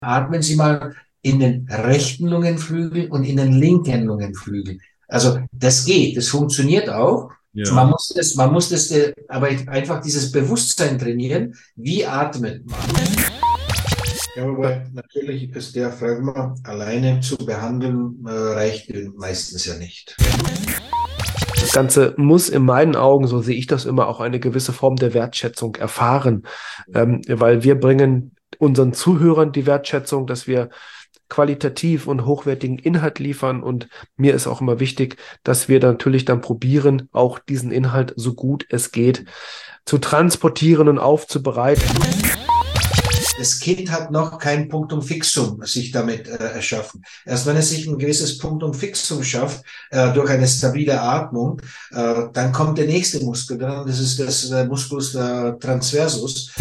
Atmen Sie mal in den rechten Lungenflügel und in den linken Lungenflügel. Also das geht, das funktioniert auch. Ja. Man muss das aber einfach dieses Bewusstsein trainieren. Wie atmet man? Ja, wobei natürlich ist der Diaphragma alleine zu behandeln, reicht meistens ja nicht. Das Ganze muss in meinen Augen, so sehe ich das immer, auch eine gewisse Form der Wertschätzung erfahren, weil wir bringen unseren Zuhörern die Wertschätzung, dass wir qualitativ und hochwertigen Inhalt liefern. Und mir ist auch immer wichtig, dass wir natürlich dann probieren, auch diesen Inhalt so gut es geht zu transportieren und aufzubereiten. Das Kind hat noch kein Punktum fixum sich damit erschaffen. Erst wenn es sich ein gewisses Punktum fixum schafft, durch eine stabile Atmung, dann kommt der nächste Muskel dran. Das ist das Musculus transversus.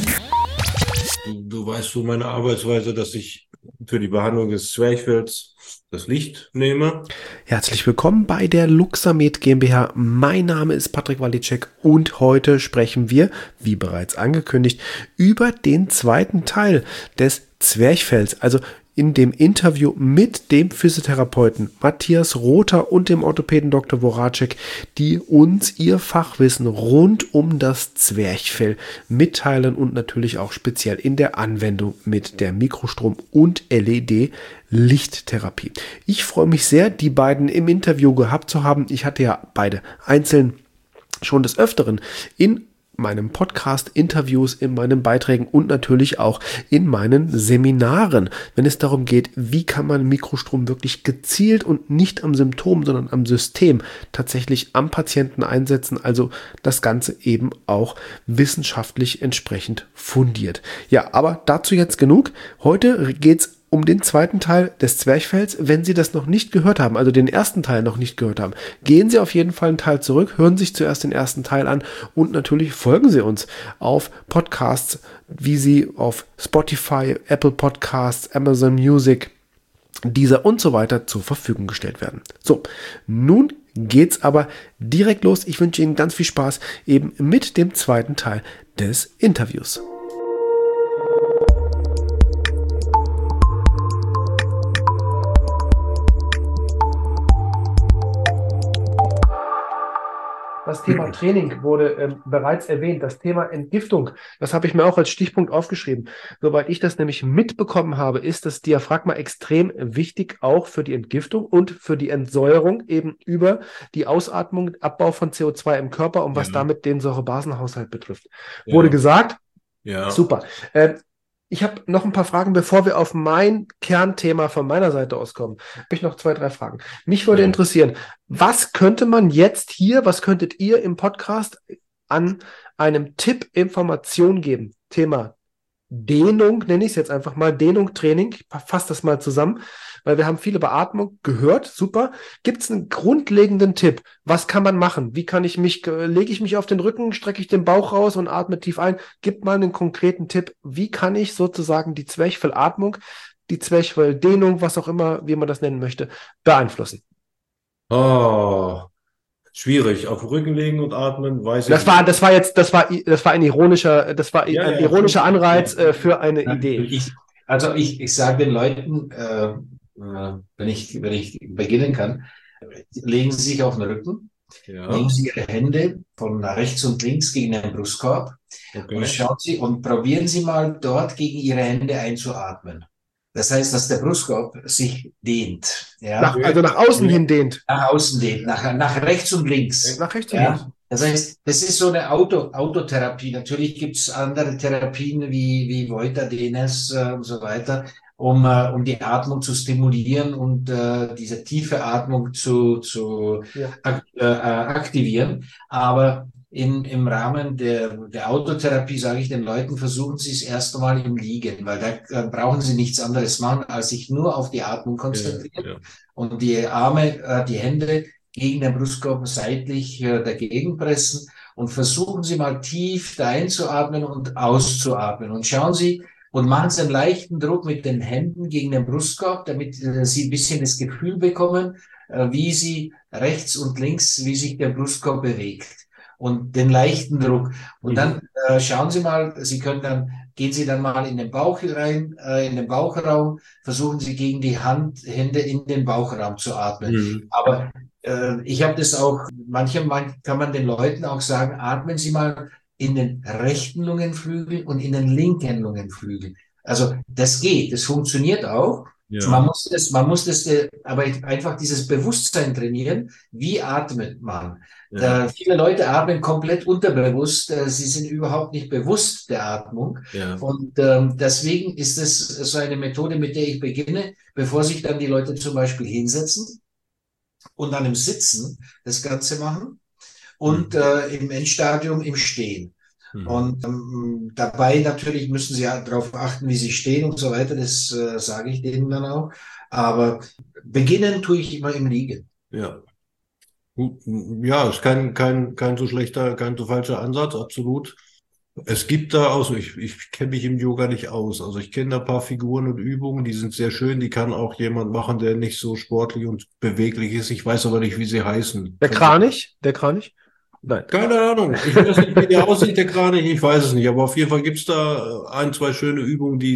Du weißt so meine Arbeitsweise, dass ich für die Behandlung des Zwerchfells das Licht nehme. Herzlich willkommen bei der Luxamed GmbH. Mein Name ist Patrick Walicek und heute sprechen wir, wie bereits angekündigt, über den zweiten Teil des Zwerchfells, also in dem Interview mit dem Physiotherapeuten Matthias Rother und dem Orthopäden Dr. Voracek, die uns ihr Fachwissen rund um das Zwerchfell mitteilen und natürlich auch speziell in der Anwendung mit der Mikrostrom- und LED-Lichttherapie. Ich freue mich sehr, die beiden im Interview gehabt zu haben. Ich hatte ja beide einzeln schon des Öfteren in meinem Podcast, Interviews, in meinen Beiträgen und natürlich auch in meinen Seminaren, wenn es darum geht, wie kann man Mikrostrom wirklich gezielt und nicht am Symptom, sondern am System tatsächlich am Patienten einsetzen, also das Ganze eben auch wissenschaftlich entsprechend fundiert. Ja, aber dazu jetzt genug. Heute geht's um den zweiten Teil des Zwerchfells. Wenn Sie das noch nicht gehört haben, also den ersten Teil noch nicht gehört haben, gehen Sie auf jeden Fall einen Teil zurück, hören sich zuerst den ersten Teil an und natürlich folgen Sie uns auf Podcasts, wie sie auf Spotify, Apple Podcasts, Amazon Music, Deezer und so weiter zur Verfügung gestellt werden. So, nun geht's aber direkt los. Ich wünsche Ihnen ganz viel Spaß eben mit dem zweiten Teil des Interviews. Das Thema Training wurde bereits erwähnt. Das Thema Entgiftung, das habe ich mir auch als Stichpunkt aufgeschrieben. Soweit ich das nämlich mitbekommen habe, ist das Diaphragma extrem wichtig, auch für die Entgiftung und für die Entsäuerung eben über die Ausatmung, Abbau von CO2 im Körper und Ja, was damit den Säurebasenhaushalt betrifft. Wurde ja, gesagt? ja. Super. Ich habe noch ein paar Fragen, bevor wir auf mein Kernthema von meiner Seite auskommen. Habe ich noch 2, 3 Fragen. Mich würde Ja. interessieren, was könnte man jetzt hier, was könntet ihr im Podcast an einem Tipp, Information geben? Thema Dehnung, nenne ich es jetzt einfach mal, Dehnung, Training, ich fasse das mal zusammen, weil wir haben viel über Atmung gehört, super. Gibt es einen grundlegenden Tipp? Was kann man machen? Wie kann ich mich, lege ich mich auf den Rücken, strecke ich den Bauch raus und atme tief ein? Gib mal einen konkreten Tipp. Wie kann ich sozusagen die Zwerchfellatmung, die Zwerchfelldehnung, was auch immer, wie man das nennen möchte, beeinflussen? Oh, schwierig. Auf den Rücken legen und atmen, weiß ich nicht. Das war ein ironischer, das war Ja, ein ja, schon. ironischer Anreiz für eine Ja, Idee. ich sage den Leuten, wenn ich beginnen kann, legen Sie sich auf den Rücken, nehmen Ja, Sie Ihre Hände von rechts und links gegen den Brustkorb und okay. schauen Sie und probieren Sie mal dort gegen Ihre Hände einzuatmen. Das heißt, dass der Brustkorb sich dehnt, ja, Also Okay. nach außen Ja, hin dehnt. nach außen dehnt, nach rechts und links, Nach rechts und links. ja. Das heißt, das ist so eine Autotherapie. Natürlich gibt es andere Therapien wie Voiter, DNS und so weiter, um die Atmung zu stimulieren und diese tiefe Atmung Ja. aktivieren. Aber im Rahmen der Autotherapie sage ich den Leuten, versuchen Sie es erst einmal im Liegen, weil da brauchen Sie nichts anderes machen, als sich nur auf die Atmung ja, konzentrieren ja. und die Arme, die Hände gegen den Brustkorb seitlich dagegen pressen und versuchen Sie mal tief da einzuatmen und auszuatmen und schauen Sie und machen Sie einen leichten Druck mit den Händen gegen den Brustkorb, damit Sie ein bisschen das Gefühl bekommen, wie Sie rechts und links, wie sich der Brustkorb bewegt und den leichten Druck. Und dann Mhm. schauen Sie mal, Sie können dann gehen Sie dann mal in den Bauch rein, in den Bauchraum, versuchen Sie gegen die Hände in den Bauchraum zu atmen. Mhm. Aber ich habe das auch, manchmal kann man den Leuten auch sagen, atmen Sie mal in den rechten Lungenflügel und in den linken Lungenflügel. Also das geht, das funktioniert auch. Ja, Man muss das, aber einfach dieses Bewusstsein trainieren. Wie atmet man? ja, Viele Leute atmen komplett unterbewusst. Sie sind überhaupt nicht bewusst der Atmung. ja. Und deswegen ist es so eine Methode, mit der ich beginne, bevor sich dann die Leute zum Beispiel hinsetzen und dann im Sitzen das Ganze machen und Mhm. im Endstadium im Stehen. Mhm. Und dabei natürlich müssen sie ja darauf achten, wie sie stehen und so weiter. Das sage ich denen dann auch. Aber beginnen tue ich immer im Liegen. Ja. Gut, ja, ist kein so schlechter, kein so falscher Ansatz, absolut. Es gibt da auch so, ich kenne mich im Yoga nicht aus. Also ich kenne da ein paar Figuren und Übungen, die sind sehr schön. Die kann auch jemand machen, der nicht so sportlich und beweglich ist. Ich weiß aber nicht, wie sie heißen. Der Können Sie? Kranich? Der Kranich? Nein. Keine Ahnung. Ich weiß nicht, wie der aussieht, der Kranich. Ich weiß es nicht. Aber auf jeden Fall gibt's da ein, zwei schöne Übungen, die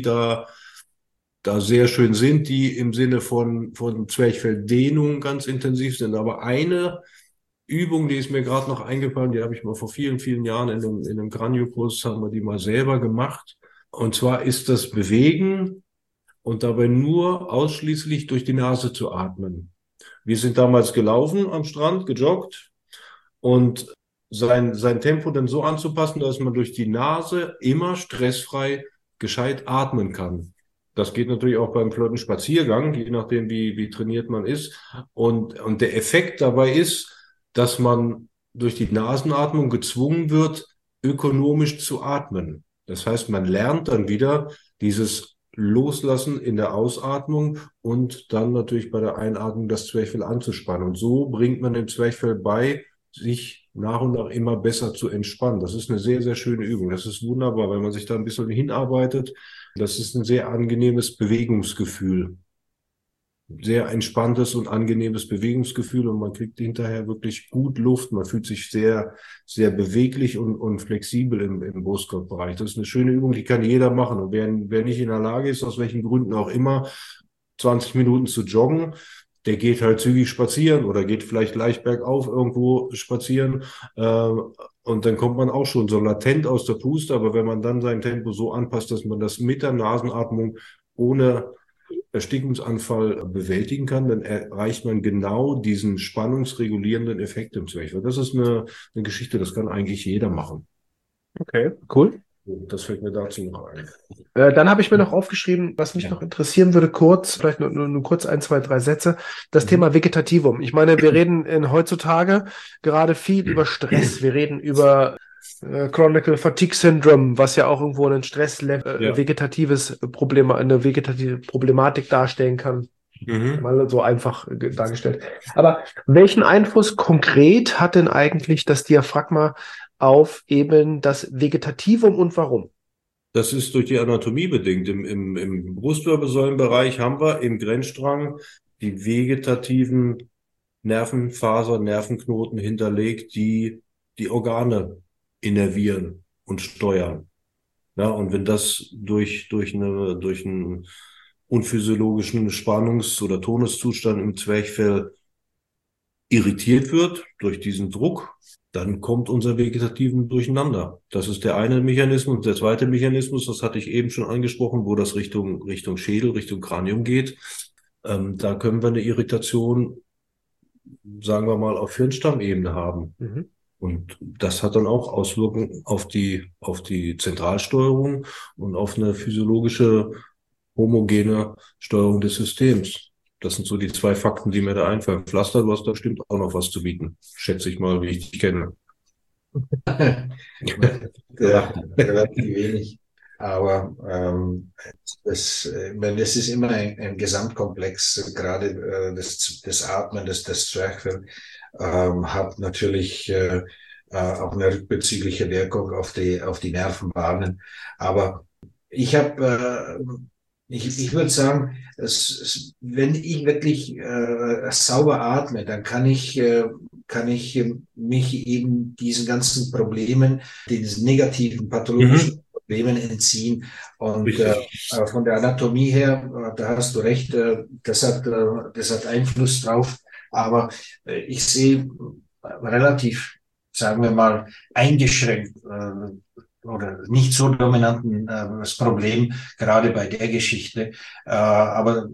da sehr schön sind, die im Sinne von Zwerchfelldehnung ganz intensiv sind. Aber eine Übung, die ist mir gerade noch eingefallen, die habe ich mal vor vielen, vielen Jahren in einem Kranio-Kurs, haben wir die mal selber gemacht. Und zwar ist das Bewegen und dabei nur ausschließlich durch die Nase zu atmen. Wir sind damals gelaufen am Strand, gejoggt und sein Tempo dann so anzupassen, dass man durch die Nase immer stressfrei gescheit atmen kann. Das geht natürlich auch beim flotten Spaziergang, je nachdem, wie trainiert man ist. Und der Effekt dabei ist, dass man durch die Nasenatmung gezwungen wird, ökonomisch zu atmen. Das heißt, man lernt dann wieder dieses Loslassen in der Ausatmung und dann natürlich bei der Einatmung das Zwerchfell anzuspannen. Und so bringt man dem Zwerchfell bei, sich nach und nach immer besser zu entspannen. Das ist eine sehr, sehr schöne Übung. Das ist wunderbar, wenn man sich da ein bisschen hinarbeitet. Das ist ein sehr angenehmes Bewegungsgefühl. Sehr entspanntes und angenehmes Bewegungsgefühl und man kriegt hinterher wirklich gut Luft. Man fühlt sich sehr, sehr beweglich und flexibel im Brustkorbbereich. Das ist eine schöne Übung, die kann jeder machen. Und wer nicht in der Lage ist, aus welchen Gründen auch immer, 20 Minuten zu joggen, der geht halt zügig spazieren oder geht vielleicht leicht bergauf irgendwo spazieren. Und dann kommt man auch schon so latent aus der Puste. Aber wenn man dann sein Tempo so anpasst, dass man das mit der Nasenatmung ohne Erstickungsanfall bewältigen kann, dann erreicht man genau diesen spannungsregulierenden Effekt im Zwerchfell. Das ist eine Geschichte, das kann eigentlich jeder machen. Okay, cool. Das fällt mir dazu noch ein. Dann habe ich mir noch aufgeschrieben, was mich Ja. noch interessieren würde, kurz, vielleicht nur kurz ein, zwei, drei Sätze, das Mhm. Thema Vegetativum. Ich meine, wir reden heutzutage gerade viel über Stress. Wir reden über Chronic Fatigue Syndrome, was ja auch irgendwo ein Ja. vegetatives Problem, eine vegetative Problematik darstellen kann. Mhm. Mal so einfach dargestellt. Aber welchen Einfluss konkret hat denn eigentlich das Diaphragma auf eben das Vegetativum und warum? Das ist durch die Anatomie bedingt. Im Brustwirbelsäulenbereich haben wir im Grenzstrang die vegetativen Nervenfasern, Nervenknoten hinterlegt, die die Organe innervieren und steuern. Ja, und wenn das durch einen unphysiologischen Spannungs- oder Tonuszustand im Zwerchfell irritiert wird durch diesen Druck, dann kommt unser Vegetativen durcheinander. Das ist der eine Mechanismus. Der zweite Mechanismus, das hatte ich eben schon angesprochen, wo das Richtung Schädel, Richtung Kranium geht. Da können wir eine Irritation, sagen wir mal, auf Hirnstammebene haben. Mhm. Und das hat dann auch Auswirkungen auf die Zentralsteuerung und auf eine physiologische, homogene Steuerung des Systems. Das sind so die zwei Fakten, die mir da einfallen. Pflaster, du hast da bestimmt auch noch was zu bieten. Schätze ich mal, wie ich dich kenne. Relativ wenig. Aber ich meine, das ist immer ein Gesamtkomplex, gerade das Atmen, das Zwerchfell hat natürlich auch eine rückbezügliche Wirkung auf die Nervenbahnen. Aber ich habe, ich würde sagen, wenn ich wirklich sauber atme, dann kann ich mich eben diesen ganzen Problemen, diesen negativen pathologischen Mhm. Problemen entziehen. Und Richtig. von der Anatomie her, da hast du recht, das hat Einfluss drauf. Aber ich sehe relativ, sagen wir mal, eingeschränkt oder nicht so dominanten das Problem, gerade bei der Geschichte. Aber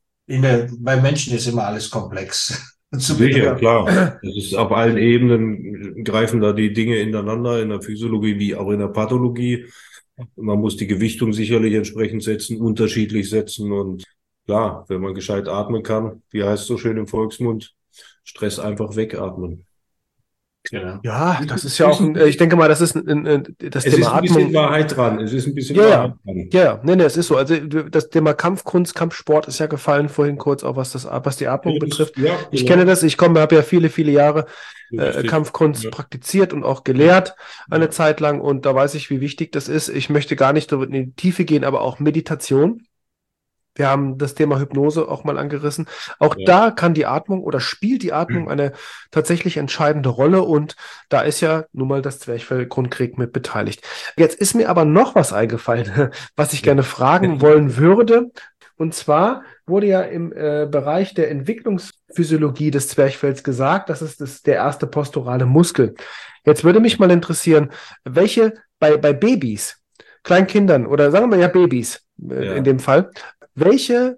beim Menschen ist immer alles komplex zu Sicher, betrachten. klar. Es ist auf allen Ebenen greifen da die Dinge ineinander, in der Physiologie wie auch in der Pathologie. Man muss die Gewichtung sicherlich entsprechend setzen, unterschiedlich setzen und klar, wenn man gescheit atmen kann, wie heißt es so schön im Volksmund, Stress einfach wegatmen. Genau. Ja, das ist ja auch, ich denke mal, das ist das Es Thema ist ein bisschen Atmung. Wahrheit dran. Es ist ein bisschen Ja, Wahrheit ja. dran. Ja, ja, nee, es ist so. Also das Thema Kampfkunst, Kampfsport ist ja gefallen vorhin kurz, auch was die Atmung betrifft. Ja, Ich kenne genau. das, habe ja viele, viele Jahre Richtig. Kampfkunst Ja, praktiziert und auch gelehrt eine ja, Zeit lang und da weiß ich, wie wichtig das ist. Ich möchte gar nicht so in die Tiefe gehen, aber auch Meditation. Wir haben das Thema Hypnose auch mal angerissen. Auch ja. da kann die Atmung oder spielt die Atmung eine tatsächlich entscheidende Rolle und da ist ja nun mal das Zwerchfell-Grundkrieg mit beteiligt. Jetzt ist mir aber noch was eingefallen, was ich gerne fragen wollen würde. Und zwar wurde ja im Bereich der Entwicklungsphysiologie des Zwerchfells gesagt, das ist der erste posturale Muskel. Jetzt würde mich mal interessieren, welche bei Babys, Kleinkindern oder sagen wir ja Babys in Ja. dem Fall, welche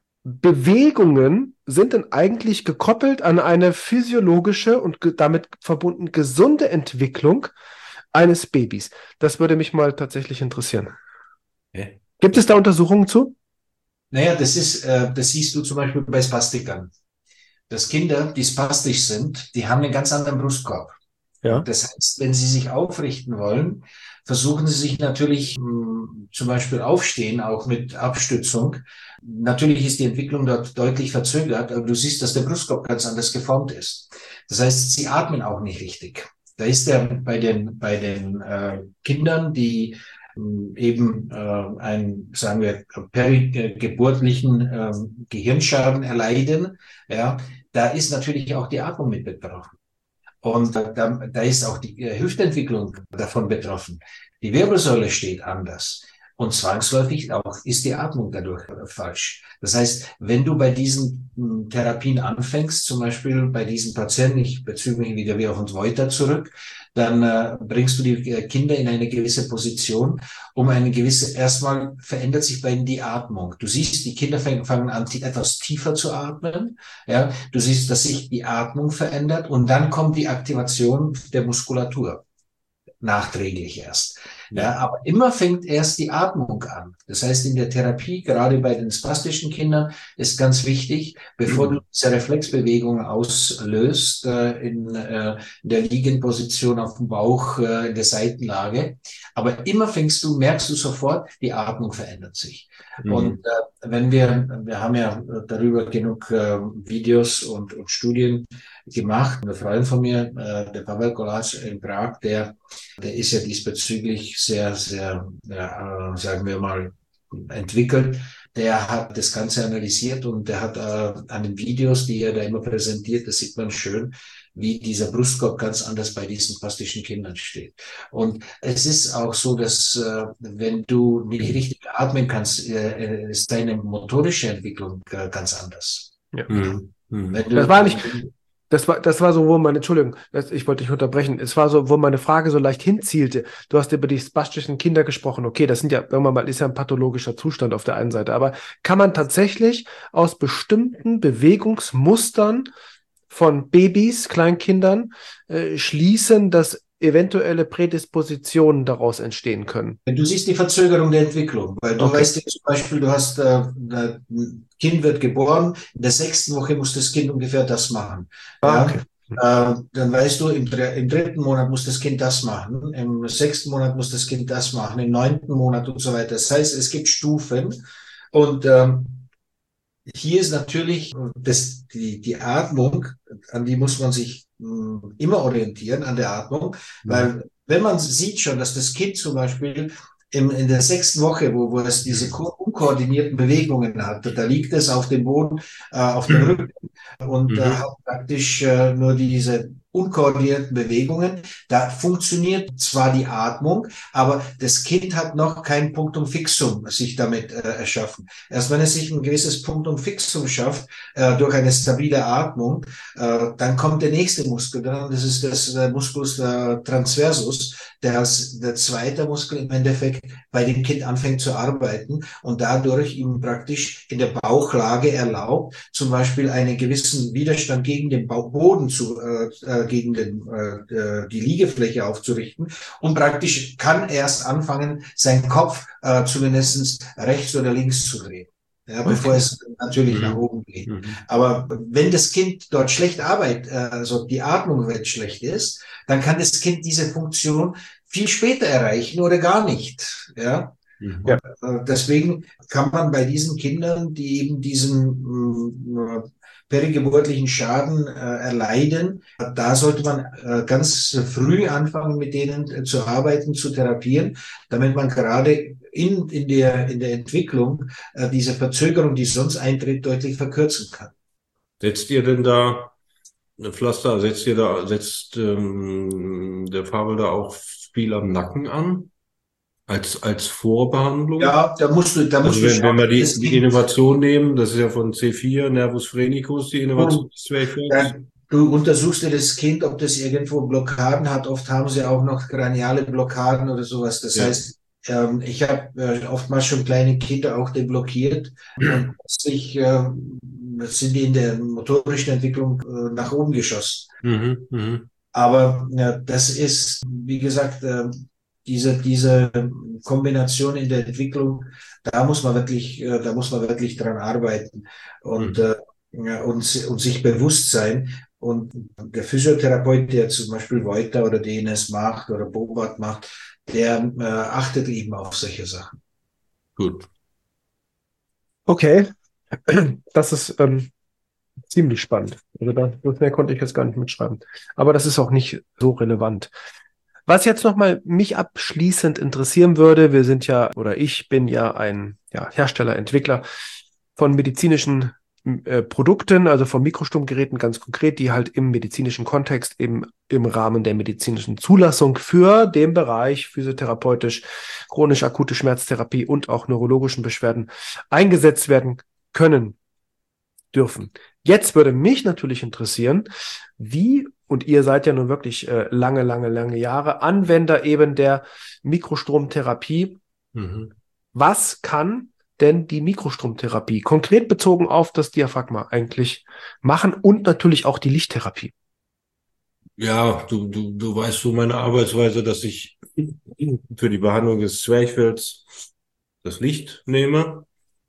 Bewegungen sind denn eigentlich gekoppelt an eine physiologische und damit verbunden gesunde Entwicklung eines Babys? Das würde mich mal tatsächlich interessieren. Hä? Gibt es da Untersuchungen zu? Naja, das siehst du zum Beispiel bei Spastikern. Dass Kinder, die spastisch sind, die haben einen ganz anderen Brustkorb. Ja. Das heißt, wenn sie sich aufrichten wollen, versuchen sie sich natürlich zum Beispiel aufstehen, auch mit Abstützung. Natürlich ist die Entwicklung dort deutlich verzögert, aber du siehst, dass der Brustkorb ganz anders geformt ist. Das heißt, sie atmen auch nicht richtig. Da ist der bei den Kindern, die eben sagen wir, perigeburtlichen Gehirnschaden erleiden, ja, da ist natürlich auch die Atmung mit betroffen. Und da ist auch die Hüftentwicklung davon betroffen. Die Wirbelsäule steht anders. Und zwangsläufig auch ist die Atmung dadurch falsch. Das heißt, wenn du bei diesen Therapien anfängst, zum Beispiel bei diesen Patienten, ich beziehe mich wieder wie auf uns Voiter zurück, dann bringst du die Kinder in eine gewisse Position, erstmal verändert sich bei ihnen die Atmung. Du siehst, die Kinder fangen an, etwas tiefer zu atmen. Ja, du siehst, dass sich die Atmung verändert und dann kommt die Aktivation der Muskulatur nachträglich erst. Ja, aber immer fängt erst die Atmung an. Das heißt, in der Therapie, gerade bei den spastischen Kindern, ist ganz wichtig, bevor du diese Reflexbewegung auslöst, in der Liegenposition auf dem Bauch, in der Seitenlage. Aber immer merkst du sofort, die Atmung verändert sich. Und wenn wir haben ja darüber genug Videos und Studien gemacht. Ein Freund von mir, der Pavel Kolář in Prag, der ist ja diesbezüglich sehr, sehr, sagen wir mal, entwickelt. Der hat das Ganze analysiert und der hat an den Videos, die er da immer präsentiert, das sieht man schön, wie dieser Brustkorb ganz anders bei diesen spastischen Kindern steht. Und es ist auch so, dass wenn du nicht richtig atmen kannst, ist deine motorische Entwicklung ganz anders. Ja. Wenn Das war nicht, das war so, wo meine, Entschuldigung, ich wollte dich unterbrechen. Es war so, wo meine Frage so leicht hinzielte. Du hast über die spastischen Kinder gesprochen. Okay, das sind ja, sagen wir mal, ist ja ein pathologischer Zustand auf der einen Seite. Aber kann man tatsächlich aus bestimmten Bewegungsmustern von Babys, Kleinkindern, schließen, dass eventuelle Prädispositionen daraus entstehen können? Du siehst die Verzögerung der Entwicklung, weil du weißt ja zum Beispiel, du hast, ein Kind wird geboren, in der 6. Woche muss das Kind ungefähr das machen. Okay. Dann weißt du, im 3. Monat muss das Kind das machen, im 6. Monat muss das Kind das machen, im 9. Monat und so weiter. Das heißt, es gibt Stufen und hier ist natürlich die Atmung, an die muss man sich immer orientieren, an der Atmung, weil wenn man sieht schon, dass das Kind zum Beispiel in der 6. Woche, wo es diese unkoordinierten Bewegungen hat, da liegt es auf dem Boden, auf dem Rücken und hat praktisch nur diese unkoordinierten Bewegungen. Da funktioniert zwar die Atmung, aber das Kind hat noch kein Punktum fixum sich damit erschaffen. Erst wenn es sich ein gewisses Punktum fixum schafft, durch eine stabile Atmung, dann kommt der nächste Muskel dran. Das ist der Musculus transversus, der als der zweite Muskel im Endeffekt bei dem Kind anfängt zu arbeiten und dadurch ihm praktisch in der Bauchlage erlaubt, zum Beispiel einen gewissen Widerstand gegen den Boden gegen die Liegefläche aufzurichten, und praktisch kann erst anfangen, seinen Kopf zumindest rechts oder links zu drehen. Ja, bevor es natürlich nach oben geht. Aber wenn das Kind dort schlecht arbeitet, also die Atmung, wenn schlecht ist, dann kann das Kind diese Funktion viel später erreichen oder gar nicht. Ja. Ja. Deswegen kann man bei diesen Kindern, die eben diesen perigeburtlichen Schaden erleiden, da sollte man ganz früh anfangen, mit denen zu arbeiten, zu therapieren, damit man gerade in der Entwicklung diese Verzögerung, die sonst eintritt, deutlich verkürzen kann. Setzt ihr denn da eine Pflaster, setzt der Fabel da auch viel am Nacken an? Als Vorbehandlung? Ja, da musst du Also wenn wir das die Innovation nehmen, das ist ja von C4, Nervus phrenicus, die Innovation des Zwerchfells. Du untersuchst dir das Kind, ob das irgendwo Blockaden hat. Oft haben sie auch noch kraniale Blockaden oder sowas. Das heißt, ich habe oftmals schon kleine Kinder auch deblockiert und sind die in der motorischen Entwicklung nach oben geschossen. Aber das ist, wie gesagt, diese Kombination in der Entwicklung, da muss man wirklich dran arbeiten und sich bewusst sein. Und der Physiotherapeut, der zum Beispiel Voiter oder DNS macht oder Bobat macht, der achtet eben auf solche Sachen. Gut. Okay, das ist ziemlich spannend. Also das mehr konnte ich jetzt gar nicht mitschreiben. Aber das ist auch nicht so relevant. Was jetzt nochmal mich abschließend interessieren würde, ich bin ja ein Hersteller, Entwickler von medizinischen Produkten, also von Mikrostromgeräten ganz konkret, die halt im medizinischen Kontext eben im Rahmen der medizinischen Zulassung für den Bereich physiotherapeutisch, chronisch akute Schmerztherapie und auch neurologischen Beschwerden eingesetzt werden können dürfen. Jetzt würde mich natürlich interessieren, und ihr seid ja nun wirklich lange Jahre Anwender eben der Mikrostromtherapie. Was kann denn die Mikrostromtherapie konkret bezogen auf das Diaphragma eigentlich machen und natürlich auch die Lichttherapie? Ja, du weißt so meine Arbeitsweise, dass ich für die Behandlung des Zwerchfells das Licht nehme.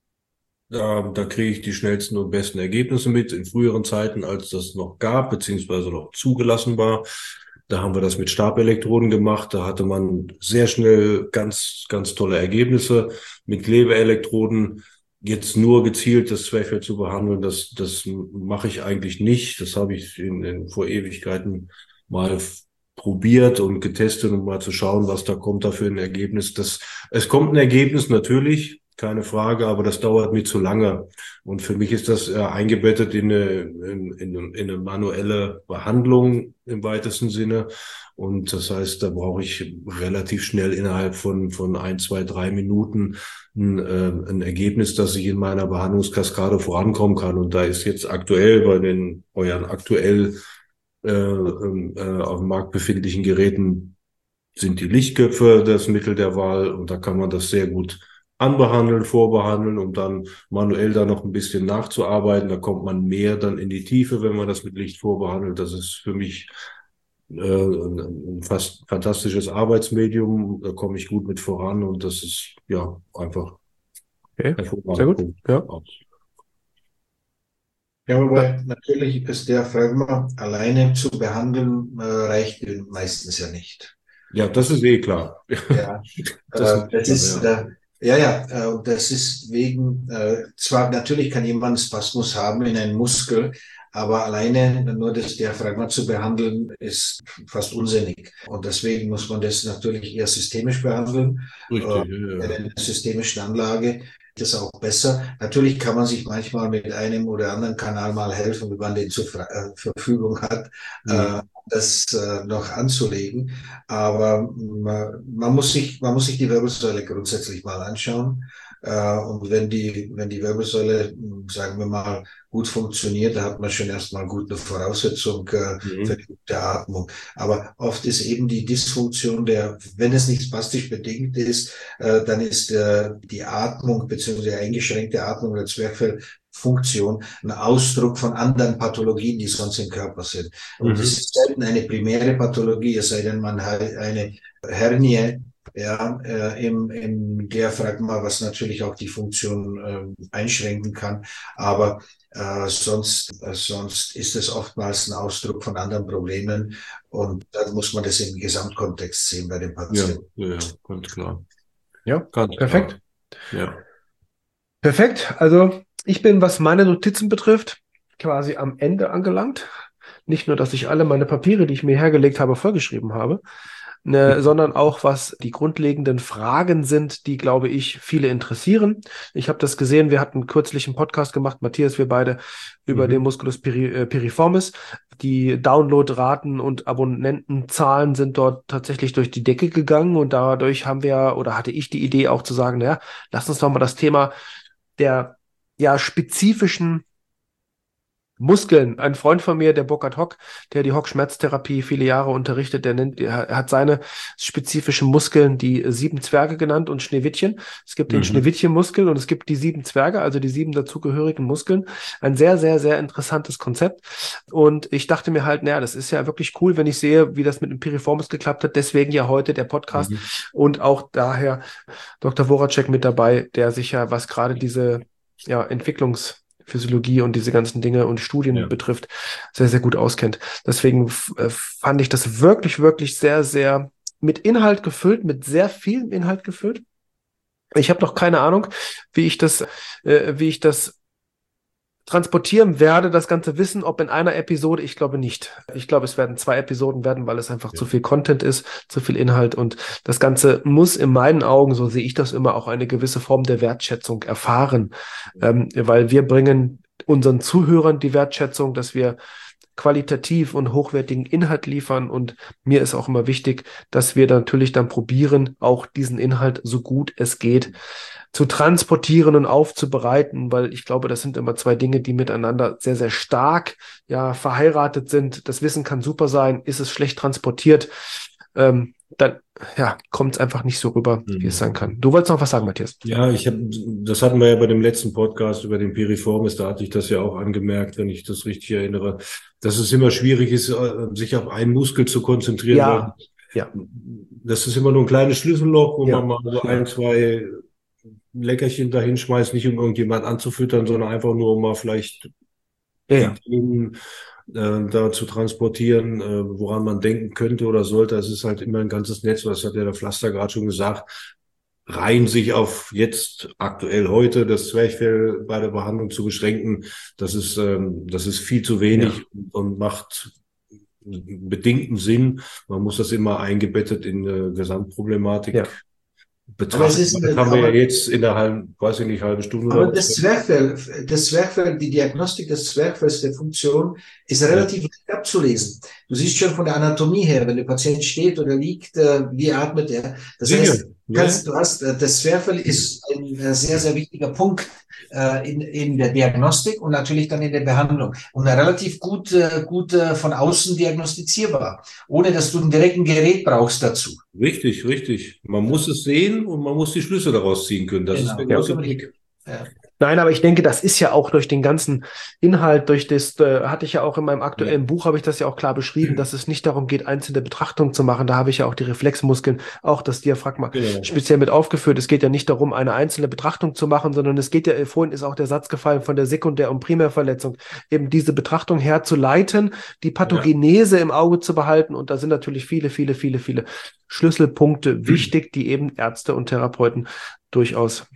Da kriege ich die schnellsten und besten Ergebnisse mit. In früheren Zeiten, als das noch gab, beziehungsweise noch zugelassen war, da haben wir das mit Stabelektroden gemacht. Da hatte man sehr schnell ganz, ganz tolle Ergebnisse. Mit Klebeelektroden jetzt nur gezielt das Zwerchfell zu behandeln, das mache ich eigentlich nicht. Das habe ich vor Ewigkeiten mal probiert und getestet, um mal zu schauen, was da kommt da für ein Ergebnis. Es kommt ein Ergebnis natürlich, keine Frage, aber das dauert mir zu lange. Und für mich ist das eingebettet in eine manuelle Behandlung im weitesten Sinne. Und das heißt, da brauche ich relativ schnell innerhalb von 1, 2, 3 Minuten ein Ergebnis, dass ich in meiner Behandlungskaskade vorankommen kann. Und da ist jetzt aktuell bei euren aktuell auf dem Markt befindlichen Geräten sind die Lichtköpfe das Mittel der Wahl. Und da kann man das sehr gut anbehandeln, vorbehandeln, um dann manuell da noch ein bisschen nachzuarbeiten. Da kommt man mehr dann in die Tiefe, wenn man das mit Licht vorbehandelt. Das ist für mich ein fast fantastisches Arbeitsmedium. Da komme ich gut mit voran und das ist ja einfach hervorragend. Sehr gut. Ja. Ja, wobei natürlich ist der Diaphragma alleine zu behandeln, reicht meistens ja nicht. Ja, das ist eh klar. Ja, das ist wegen, zwar natürlich kann jemand Spasmus haben in einem Muskel, aber alleine nur das Diaphragma zu behandeln, ist fast unsinnig. Und deswegen muss man das natürlich eher systemisch behandeln, Richtig, in einer systemischen Anlage. das auch besser. Natürlich kann man sich manchmal mit einem oder anderen Kanal mal helfen, wenn man den zur Verfügung hat, das noch anzulegen. Aber man muss sich die Wirbelsäule grundsätzlich mal anschauen. Und wenn die Wirbelsäule, sagen wir mal, gut funktioniert, da hat man schon erstmal gut eine Voraussetzung für die gute Atmung. Aber oft ist eben die Dysfunktion wenn es nicht spastisch bedingt ist, dann ist die Atmung beziehungsweise eingeschränkte Atmung oder Zwerchfellfunktion ein Ausdruck von anderen Pathologien, die sonst im Körper sind. Und es ist selten eine primäre Pathologie, es sei denn, man hat eine Hernie, ja, im Diaphragma, was natürlich auch die Funktion einschränken kann. Aber sonst ist es oftmals ein Ausdruck von anderen Problemen. Und dann muss man das im Gesamtkontext sehen bei den Patienten. Ja, ganz klar. Ja, Ganz perfekt. Klar. Ja. Perfekt. Also ich bin, was meine Notizen betrifft, quasi am Ende angelangt. Nicht nur, dass ich alle meine Papiere, die ich mir hergelegt habe, vollgeschrieben habe, sondern auch, was die grundlegenden Fragen sind, die, glaube ich, viele interessieren. Ich habe das gesehen, wir hatten kürzlich einen Podcast gemacht, Matthias, wir beide, über den Musculus piriformis. Die Downloadraten und Abonnentenzahlen sind dort tatsächlich durch die Decke gegangen und dadurch hatte ich die Idee auch zu sagen, naja, lass uns doch mal das Thema der spezifischen Muskeln. Ein Freund von mir, der Burkhard Hock, der die Hock-Schmerztherapie viele Jahre unterrichtet, er hat seine spezifischen Muskeln die 7 Zwerge genannt und Schneewittchen. Es gibt den Schneewittchen-Muskel und es gibt die 7 Zwerge, also die 7 dazugehörigen Muskeln. Ein sehr, sehr, sehr interessantes Konzept. Und ich dachte mir halt, naja, das ist ja wirklich cool, wenn ich sehe, wie das mit dem Piriformis geklappt hat. Deswegen ja heute der Podcast und auch daher Dr. Voracek mit dabei, der sich ja, was gerade diese Entwicklungsphysiologie und diese ganzen Dinge und Studien betrifft, sehr, sehr gut auskennt. Deswegen fand ich das wirklich, wirklich sehr, sehr mit Inhalt gefüllt, mit sehr viel Inhalt gefüllt. Ich habe noch keine Ahnung, wie ich das transportieren werde, das ganze Wissen, ob in einer Episode, ich glaube nicht. Ich glaube, es werden 2 Episoden werden, weil es einfach zu viel Content ist, zu viel Inhalt und das Ganze muss in meinen Augen, so sehe ich das immer, auch eine gewisse Form der Wertschätzung erfahren, weil wir bringen unseren Zuhörern die Wertschätzung, dass wir qualitativ und hochwertigen Inhalt liefern und mir ist auch immer wichtig, dass wir natürlich dann probieren, auch diesen Inhalt so gut es geht zu transportieren und aufzubereiten, weil ich glaube, das sind immer 2 Dinge, die miteinander sehr, sehr stark verheiratet sind. Das Wissen kann super sein, ist es schlecht transportiert, dann kommt es einfach nicht so rüber, wie es sein kann. Du wolltest noch was sagen, Matthias? Ja, das hatten wir ja bei dem letzten Podcast über den Piriformis, da hatte ich das ja auch angemerkt, wenn ich das richtig erinnere, dass es immer schwierig ist, sich auf einen Muskel zu konzentrieren. Ja. Das ist immer nur ein kleines Schlüsselloch, wo man mal so 1, 2 Leckerchen dahin schmeißt, nicht um irgendjemand anzufüttern, sondern einfach nur, um mal vielleicht die Themen da zu transportieren, woran man denken könnte oder sollte. Es ist halt immer ein ganzes Netz, das hat ja der Pflaster gerade schon gesagt, rein sich auf jetzt aktuell heute das Zwerchfell bei der Behandlung zu beschränken, das ist viel zu wenig und macht bedingten Sinn. Man muss das immer eingebettet in eine Gesamtproblematik betrachten. Das haben wir ja jetzt in der halben Stunde. Aber das Zwerchfell, die Diagnostik des Zwerchfells der Funktion ist relativ leicht abzulesen. Du siehst schon von der Anatomie her, wenn der Patient steht oder liegt, wie atmet er. Das heißt, das Zwerchfell ist ein sehr, sehr wichtiger Punkt in der Diagnostik und natürlich dann in der Behandlung. Und relativ gut von außen diagnostizierbar, ohne dass du einen direkten Gerät brauchst dazu. Richtig. Man muss es sehen und man muss die Schlüsse daraus ziehen können. Das ist der große Blick. Ja. Nein, aber ich denke, das ist ja auch durch den ganzen Inhalt, durch das, hatte ich ja auch in meinem aktuellen Buch, habe ich das ja auch klar beschrieben, dass es nicht darum geht, einzelne Betrachtungen zu machen. Da habe ich ja auch die Reflexmuskeln, auch das Diaphragma speziell mit aufgeführt. Es geht ja nicht darum, eine einzelne Betrachtung zu machen, sondern es geht ja, vorhin ist auch der Satz gefallen von der Sekundär- und Primärverletzung, eben diese Betrachtung herzuleiten, die Pathogenese im Auge zu behalten. Und da sind natürlich viele, viele, viele, viele Schlüsselpunkte wichtig, die eben Ärzte und Therapeuten durchaus,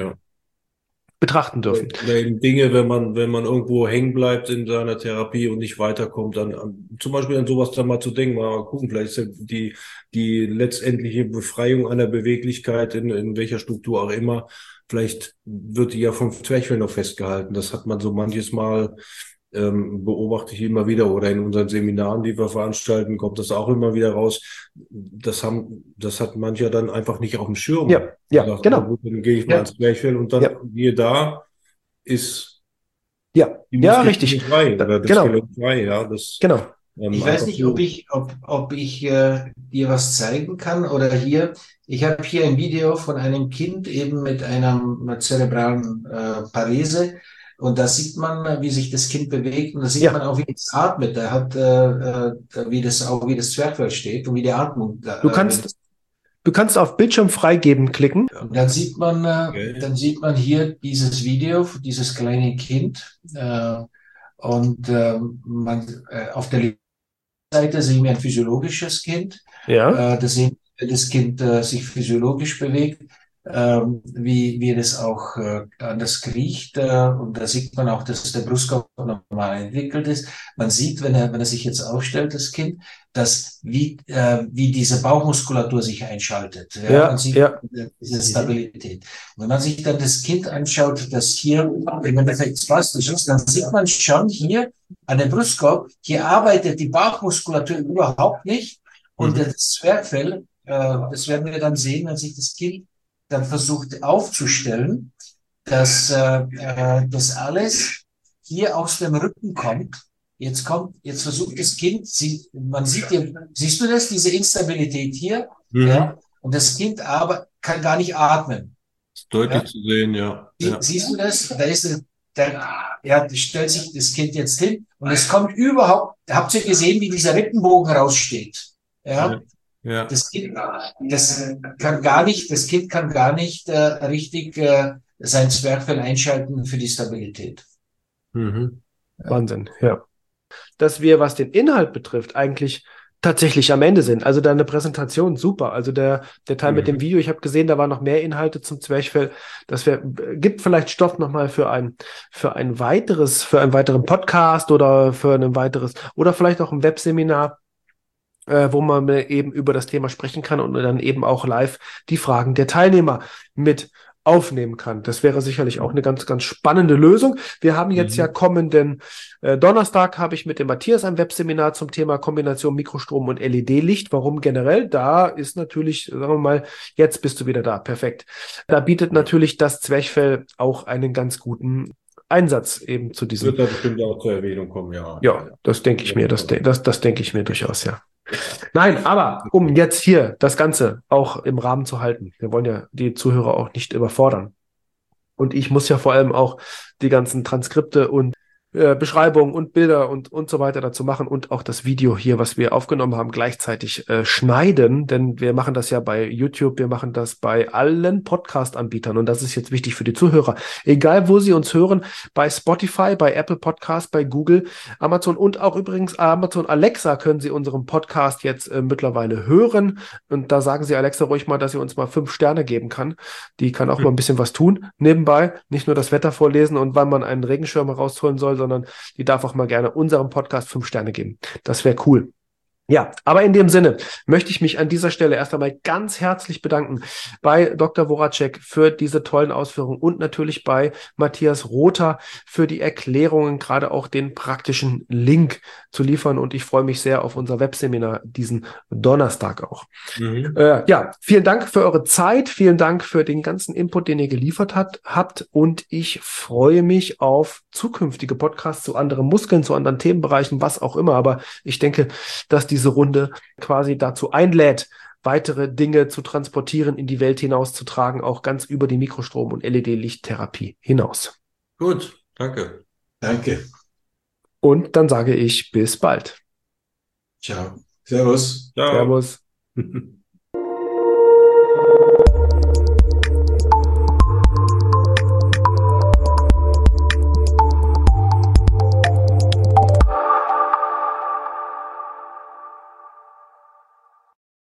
betrachten dürfen. Eben Dinge, wenn man irgendwo hängen bleibt in seiner Therapie und nicht weiterkommt, dann zum Beispiel an sowas dann mal zu denken, mal gucken, vielleicht ist die letztendliche Befreiung einer Beweglichkeit in welcher Struktur auch immer vielleicht wird die ja vom Zwerchfell noch festgehalten. Das hat man so manches Mal, beobachte ich immer wieder, oder in unseren Seminaren, die wir veranstalten, kommt das auch immer wieder raus. Das hat mancher dann einfach nicht auf dem Schirm. Ja, ja, Sagt, oh, genau. gut, dann gehe ich mal Ja. ans Zwerchfell und dann Ja. hier da ist Ja, die ja, Muskelzelle richtig. frei oder das Genau, Skelett frei, ja, das genau. Ich weiß einfach nicht, so. ob ich dir was zeigen kann oder hier. Ich habe hier ein Video von einem Kind eben mit einer zerebralen Parese. Und da sieht man, wie sich das Kind bewegt. Und da sieht man Ja, auch, wie es atmet. Da hat, wie das Zwerchfell steht und wie die Atmung du da, kannst, du kannst auf Bildschirm freigeben klicken. und dann sieht man hier dieses Video, dieses kleine Kind. Auf der Seite sehen wir ein physiologisches Kind. Ja, Da sehen wir, das Kind sich physiologisch bewegt, wie das auch anders kriecht. Und da sieht man auch, dass der Brustkorb normal entwickelt ist. Man sieht, wenn er sich jetzt aufstellt, das Kind, dass wie diese Bauchmuskulatur sich einschaltet. Ja, man ja, sieht ja. diese Stabilität. Und wenn man sich dann das Kind anschaut, das hier im Endeffekt spastisch ist, dann sieht man schon hier an dem Brustkorb, hier arbeitet die Bauchmuskulatur überhaupt nicht. Und das Zwerchfell, das werden wir dann sehen, wenn sich das Kind dann versucht aufzustellen, dass das alles hier aus dem Rücken kommt. Jetzt versucht das Kind, man sieht hier, siehst du das, diese Instabilität hier? Ja? Und das Kind aber kann gar nicht atmen. Ist deutlich Ja? zu sehen, ja. Ja. Siehst du das? Da stellt sich das Kind jetzt hin und es kommt überhaupt, habt ihr gesehen, wie dieser Rippenbogen raussteht? Ja? Ja. Das Kind das Kind kann gar nicht richtig sein Zwerchfell einschalten für die Stabilität. Mhm. Wahnsinn, ja. Dass wir, was den Inhalt betrifft, eigentlich tatsächlich am Ende sind. Also deine Präsentation, super. Also der Teil mit dem Video, ich habe gesehen, da waren noch mehr Inhalte zum Zwerchfell. Gibt vielleicht Stoff nochmal für einen weiteren Podcast oder für ein weiteres, oder vielleicht auch ein Webseminar, wo man eben über das Thema sprechen kann und dann eben auch live die Fragen der Teilnehmer mit aufnehmen kann. Das wäre sicherlich auch eine ganz, ganz spannende Lösung. Wir haben jetzt ja kommenden Donnerstag habe ich mit dem Matthias ein Webseminar zum Thema Kombination Mikrostrom und LED-Licht. Warum generell? Da ist natürlich, sagen wir mal, jetzt bist du wieder da. Perfekt. Da bietet natürlich das Zwerchfell auch einen ganz guten Einsatz eben zu diesem. Wird da bestimmt auch zur Erwähnung kommen, ja. Ja, das denke ich mir. Das denke ich mir durchaus, ja. Nein, aber um jetzt hier das Ganze auch im Rahmen zu halten, wir wollen ja die Zuhörer auch nicht überfordern. Und ich muss ja vor allem auch die ganzen Transkripte und Beschreibungen und Bilder und so weiter dazu machen und auch das Video hier, was wir aufgenommen haben, gleichzeitig schneiden, denn wir machen das ja bei YouTube, wir machen das bei allen Podcast-Anbietern und das ist jetzt wichtig für die Zuhörer. Egal, wo Sie uns hören, bei Spotify, bei Apple Podcast, bei Google, Amazon und auch übrigens Amazon Alexa können Sie unseren Podcast jetzt mittlerweile hören und da sagen Sie Alexa ruhig mal, dass sie uns mal 5 Sterne geben kann. Die kann auch mal ein bisschen was tun nebenbei, nicht nur das Wetter vorlesen und wann man einen Regenschirm rausholen soll, sondern die darf auch mal gerne unserem Podcast 5 Sterne geben. Das wäre cool. Ja, aber in dem Sinne möchte ich mich an dieser Stelle erst einmal ganz herzlich bedanken bei Dr. Voracek für diese tollen Ausführungen und natürlich bei Matthias Rother für die Erklärungen, gerade auch den praktischen Link zu liefern. Und ich freue mich sehr auf unser Webseminar diesen Donnerstag auch. Ja, vielen Dank für eure Zeit. Vielen Dank für den ganzen Input, den ihr geliefert habt. Und ich freue mich auf zukünftige Podcasts zu anderen Muskeln, zu anderen Themenbereichen, was auch immer. Aber ich denke, dass diese Runde quasi dazu einlädt, weitere Dinge zu transportieren, in die Welt hinauszutragen, auch ganz über die Mikrostrom- und LED-Lichttherapie hinaus. Gut, danke. Danke. Und dann sage ich bis bald. Ciao. Servus. Ciao. Servus.